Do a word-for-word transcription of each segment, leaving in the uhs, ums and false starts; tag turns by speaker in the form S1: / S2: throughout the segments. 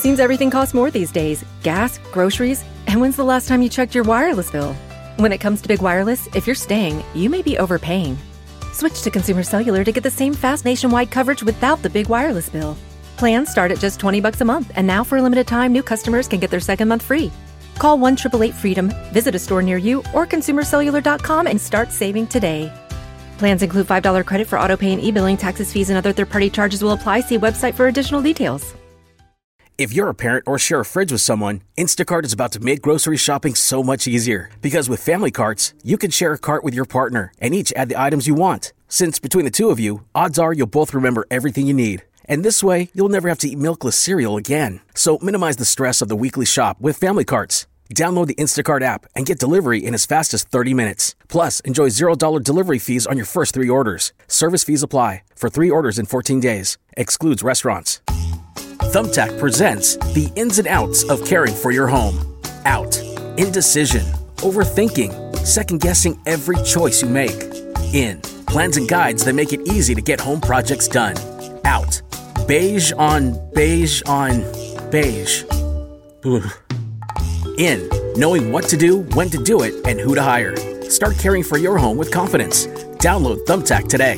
S1: Seems everything costs more these days. Gas, groceries, and when's the last time you checked your wireless bill? When it comes to big wireless, if you're staying, you may be overpaying. Switch to Consumer Cellular to get the same fast nationwide coverage without the big wireless bill. Plans start at just twenty bucks a month, and now for a limited time, new customers can get their second month free. Call one eight eight eight freedom, visit a store near you, or consumer cellular dot com and start saving today. Plans include five dollars credit for autopay and e-billing. Taxes, fees, and other third-party charges will apply. See website for additional details.
S2: If you're a parent or share a fridge with someone, Instacart is about to make grocery shopping so much easier. Because with family carts, you can share a cart with your partner and each add the items you want. Since between the two of you, odds are you'll both remember everything you need. And this way, you'll never have to eat milkless cereal again. So minimize the stress of the weekly shop with family carts. Download the Instacart app and get delivery in as fast as thirty minutes. Plus, enjoy zero dollars delivery fees on your first three orders. Service fees apply for three orders in fourteen days. Excludes restaurants. Thumbtack presents the ins and outs of caring for your home. Out. Indecision. Overthinking. Second-guessing every choice you make. In. Plans and guides that make it easy to get home projects done. Out. Beige on beige on beige. Ugh. In. Knowing what to do, when to do it, and who to hire. Start caring for your home with confidence. Download Thumbtack today.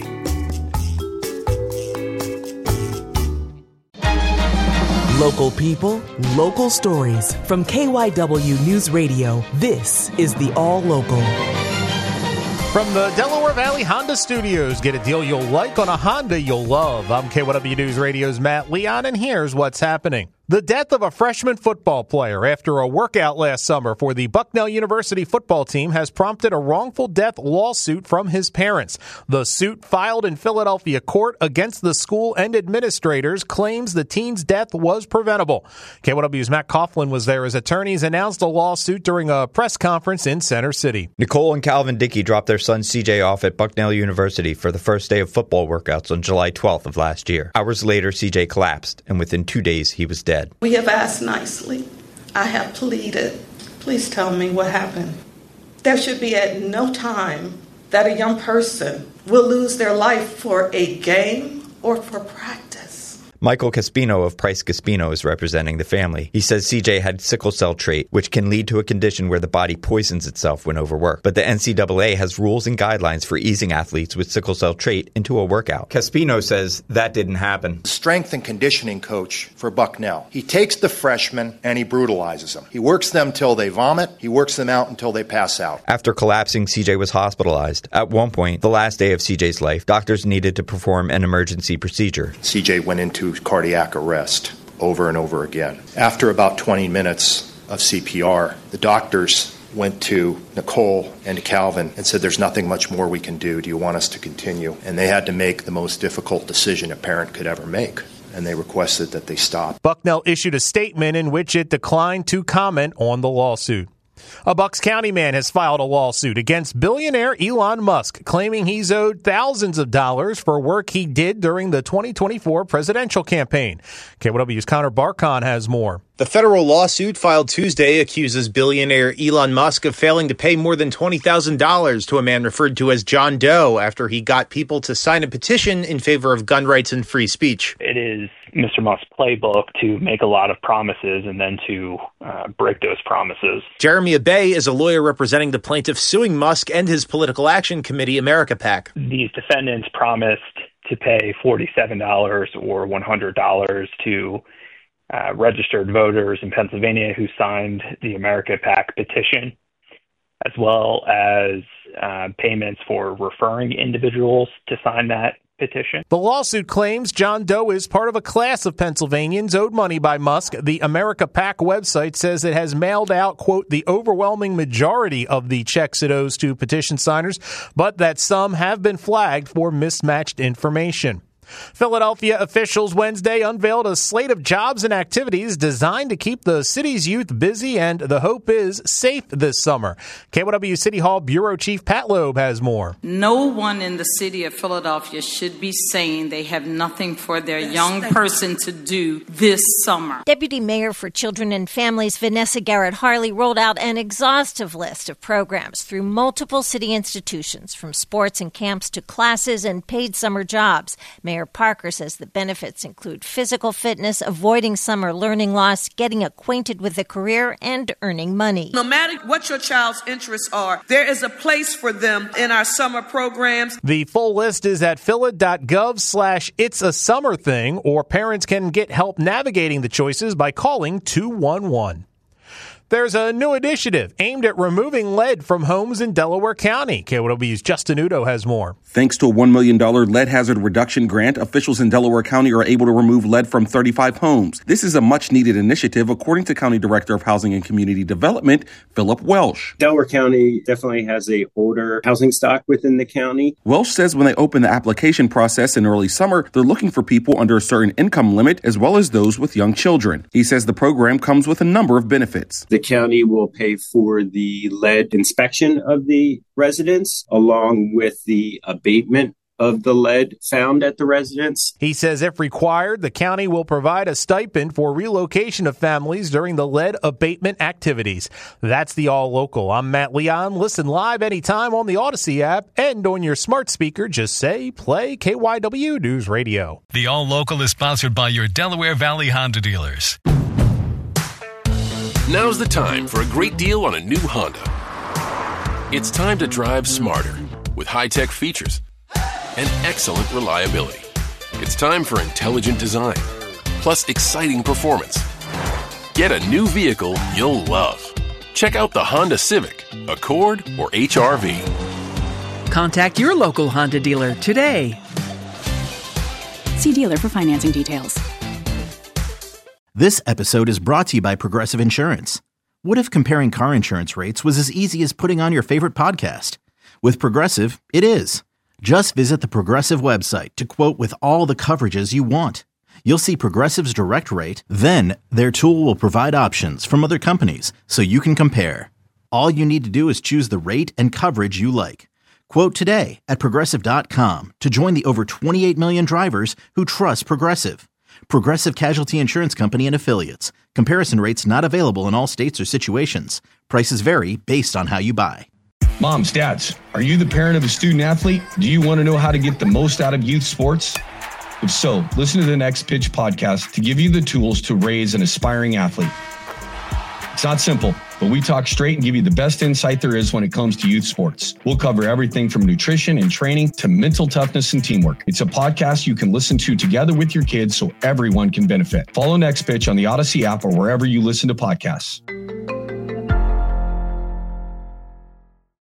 S3: Local people, local stories. From K Y W News Radio, this is the All Local.
S4: From the Delaware Valley Honda Studios, get a deal you'll like on a Honda you'll love. I'm K Y W News Radio's Matt Leon, and here's what's happening. The death of a freshman football player after a workout last summer for the Bucknell University football team has prompted a wrongful death lawsuit from his parents. The suit, filed in Philadelphia court against the school and administrators, claims the teen's death was preventable. K Y W's Matt Coughlin was there as attorneys announced a lawsuit during a press conference in Center City.
S5: Nicole and Calvin Dickey dropped their son C J off at Bucknell University for the first day of football workouts on July twelfth of last year. Hours later, C J collapsed, and within two days, he was dead.
S6: We have asked nicely. I have pleaded. Please tell me what happened. There should be at no time that a young person will lose their life for a game or for practice.
S5: Michael Caspino of Price Caspino is representing the family. He says C J had sickle cell trait, which can lead to a condition where the body poisons itself when overworked. But the N C double A has rules and guidelines for easing athletes with sickle cell trait into a workout. Caspino says that didn't happen.
S7: Strength and conditioning coach for Bucknell. He takes the freshmen and he brutalizes them. He works them till they vomit. He works them out until they pass out.
S5: After collapsing, C J was hospitalized. At one point, the last day of C J's life, doctors needed to perform an emergency procedure.
S7: C J went into cardiac arrest over and over again. After about twenty minutes of C P R, the doctors went to Nicole and to Calvin and said, there's nothing much more we can do. Do you want us to continue? And they had to make the most difficult decision a parent could ever make. And they requested that they stop.
S4: Bucknell issued a statement in which it declined to comment on the lawsuit. A Bucks County man has filed a lawsuit against billionaire Elon Musk, claiming he's owed thousands of dollars for work he did during the twenty twenty-four presidential campaign. K Y W's Connor Barkon has more.
S8: The federal lawsuit filed Tuesday accuses billionaire Elon Musk of failing to pay more than twenty thousand dollars to a man referred to as John Doe after he got people to sign a petition in favor of gun rights and free speech.
S9: It is Mister Musk's playbook to make a lot of promises and then to uh, break those promises.
S8: Jeremy Abay is a lawyer representing the plaintiff suing Musk and his Political Action Committee, America PAC.
S9: These defendants promised to pay forty-seven dollars or one hundred dollars to Uh, registered voters in Pennsylvania who signed the America PAC petition, as well as uh, payments for referring individuals to sign that petition.
S4: The lawsuit claims John Doe is part of a class of Pennsylvanians owed money by Musk. The America PAC website says it has mailed out, quote, the overwhelming majority of the checks it owes to petition signers, but that some have been flagged for mismatched information. Philadelphia officials Wednesday unveiled a slate of jobs and activities designed to keep the city's youth busy and, the hope is, safe this summer. K Y W City Hall Bureau Chief Pat Loeb has more.
S10: No one in the city of Philadelphia should be saying they have nothing for their young person to do this summer.
S11: Deputy Mayor for Children and Families Vanessa Garrett Harley rolled out an exhaustive list of programs through multiple city institutions, from sports and camps to classes and paid summer jobs. Mayor Mayor Parker says the benefits include physical fitness, avoiding summer learning loss, getting acquainted with a career, and earning money.
S12: No matter what your child's interests are, there is a place for them in our summer programs.
S4: The full list is at phila.gov slash it's a summer thing, or parents can get help navigating the choices by calling two one one. There's a new initiative aimed at removing lead from homes in Delaware County. K W W's Justin Udo has more.
S13: Thanks to a one million dollars lead hazard reduction grant, officials in Delaware County are able to remove lead from thirty-five homes. This is a much-needed initiative, according to County Director of Housing and Community Development, Philip Welsh.
S14: Delaware County definitely has a older housing stock within the county.
S13: Welsh says when they open the application process in early summer, they're looking for people under a certain income limit, as well as those with young children. He says the program comes with a number of benefits.
S14: The county will pay for the lead inspection of the residents, along with the abatement of the lead found at the residence.
S4: He says if required, the county will provide a stipend for relocation of families during the lead abatement activities. That's the All Local. I'm Matt Leon. Listen live anytime on the Odyssey app and on your smart speaker. Just say play K Y W News Radio.
S15: The All Local is sponsored by your Delaware Valley Honda dealers.
S16: Now's the time for a great deal on a new Honda. It's time to drive smarter with high-tech features and excellent reliability. It's time for intelligent design, plus exciting performance. Get a new vehicle you'll love. Check out the Honda Civic, Accord, or H R V.
S17: Contact your local Honda dealer today.
S18: See dealer for financing details.
S19: This episode is brought to you by Progressive Insurance. What if comparing car insurance rates was as easy as putting on your favorite podcast? With Progressive, it is. Just visit the Progressive website to quote with all the coverages you want. You'll see Progressive's direct rate, then their tool will provide options from other companies so you can compare. All you need to do is choose the rate and coverage you like. Quote today at Progressive dot com to join the over twenty-eight million drivers who trust Progressive. Progressive Casualty Insurance Company and Affiliates. Comparison rates not available in all states or situations. Prices vary based on how you buy.
S20: Moms, dads, are you the parent of a student athlete? Do you want to know how to get the most out of youth sports? If so, listen to the Next Pitch podcast to give you the tools to raise an aspiring athlete. It's not simple, but we talk straight and give you the best insight there is when it comes to youth sports. We'll cover everything from nutrition and training to mental toughness and teamwork. It's a podcast you can listen to together with your kids so everyone can benefit. Follow Next Pitch on the Odyssey app or wherever you listen to podcasts.